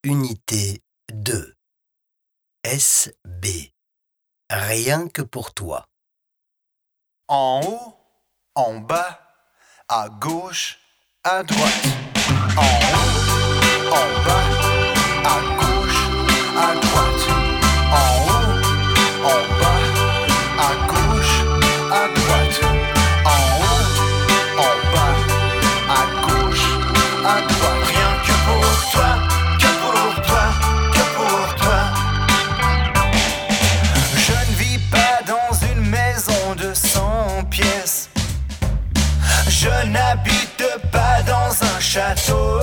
Unité 2. SB. Rien que pour toi. En haut, en bas, à gauche, à droite. En haut, en bas, à gauche, à droite. En haut, en bas, à gauche, à droite. En haut, en bas, à gauche, à droite. Rien que pour toi, que pour toi, que pour toi. Je ne vis pas dans une maison de 100 pièces. Je n'habite pas dans un château.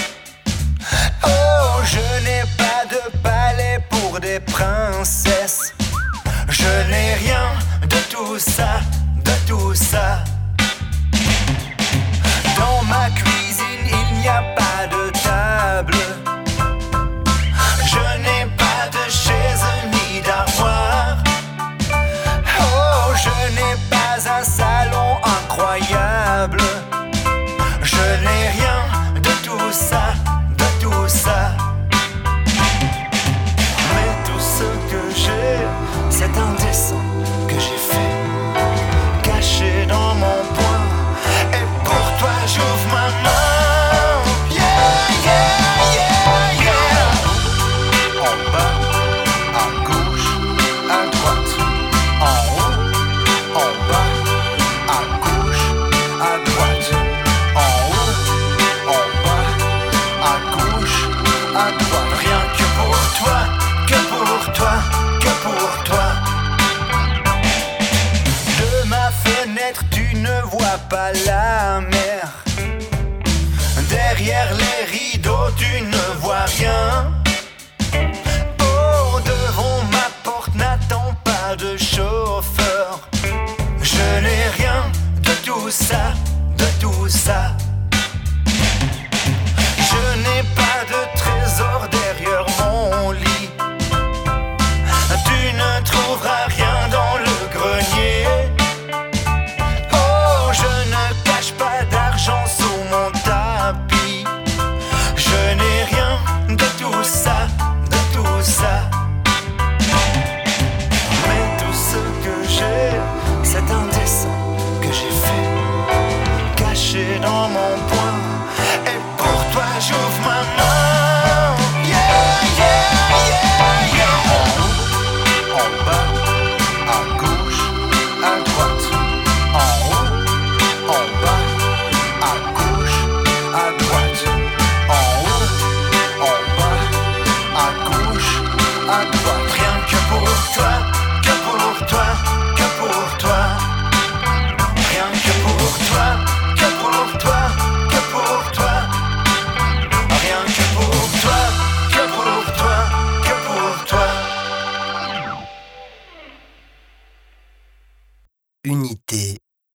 Oh, je n'ai pas de palais pour des princesses. Je n'ai rien de tout ça, de tout ça. Dans ma cuisine, il n'y a pas de table. Je n'ai pas de chaise ni d'armoire. Oh, je n'ai pas un salon incroyable. Je n'ai rien de tout ça, de tout ça. Mais tout ce que j'ai, c'est un dessin que j'ai fait, caché dans mon poing. Et pour toi, j'ouvre ma main. Yeah, yeah, yeah, yeah. En bas, à gauche, à droite. En haut, en bas, à gauche, à droite. En haut, en bas, à gauche, à droite. Rien que pour toi, que pour toi, que pour toi. De ma fenêtre, tu ne vois pas la mer. Derrière les rideaux, tu ne vois rien. Oh, devant ma porte, n'attends pas de chauffeur. Je n'ai rien de tout ça, de tout ça. Je n'ai pas de trésor derrière mon lit. Tu ne trouveras rien dans le grenier. Oh, je ne cache pas d'argent sous mon tapis. Je n'ai rien de tout ça, de tout ça. Mais tout ce que j'ai, c'est un dessin que j'ai fait, caché dans mon poing. Et pour toi, j'ouvre ma main. Yeah, yeah, yeah, yeah. En haut, en bas, à gauche, à droite. En haut, en bas, à gauche, à droite. En haut, en bas, à gauche, à droite. Rien que pour toi, que pour toi, que pour toi. Rien que pour toi, que pour toi, que pour toi. Rien que pour toi, que pour toi, que pour toi. Unité